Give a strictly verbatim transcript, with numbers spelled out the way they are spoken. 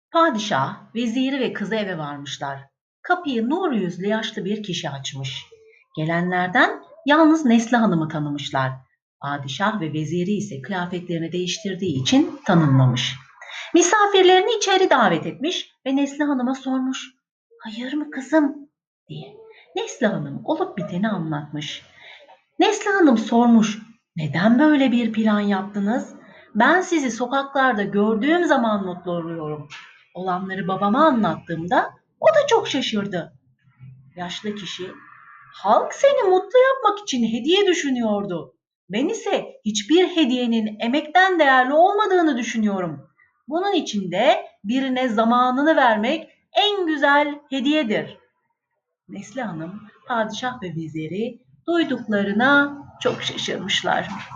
Padişah, veziri ve kızı eve varmışlar. Kapıyı nur yüzlü yaşlı bir kişi açmış. Gelenlerden yalnız Nesli Hanım'ı tanımışlar. Padişah ve veziri ise kıyafetlerini değiştirdiği için tanınmamış. Misafirlerini içeri davet etmiş ve Nesli Hanım'a sormuş. Hayır mı kızım? Diye. Nesli Hanım olup biteni anlatmış. Nesli Hanım sormuş. Neden böyle bir plan yaptınız? Ben sizi sokaklarda gördüğüm zaman mutlu oluyorum. Olanları babama anlattığımda o da çok şaşırdı. Yaşlı kişi, halk seni mutlu yapmak için hediye düşünüyordu. Ben ise hiçbir hediyenin emekten değerli olmadığını düşünüyorum. Bunun için de birine zamanını vermek en güzel hediyedir. Nesli Hanım, padişah ve veziri duyduklarına çok şaşırmışlar.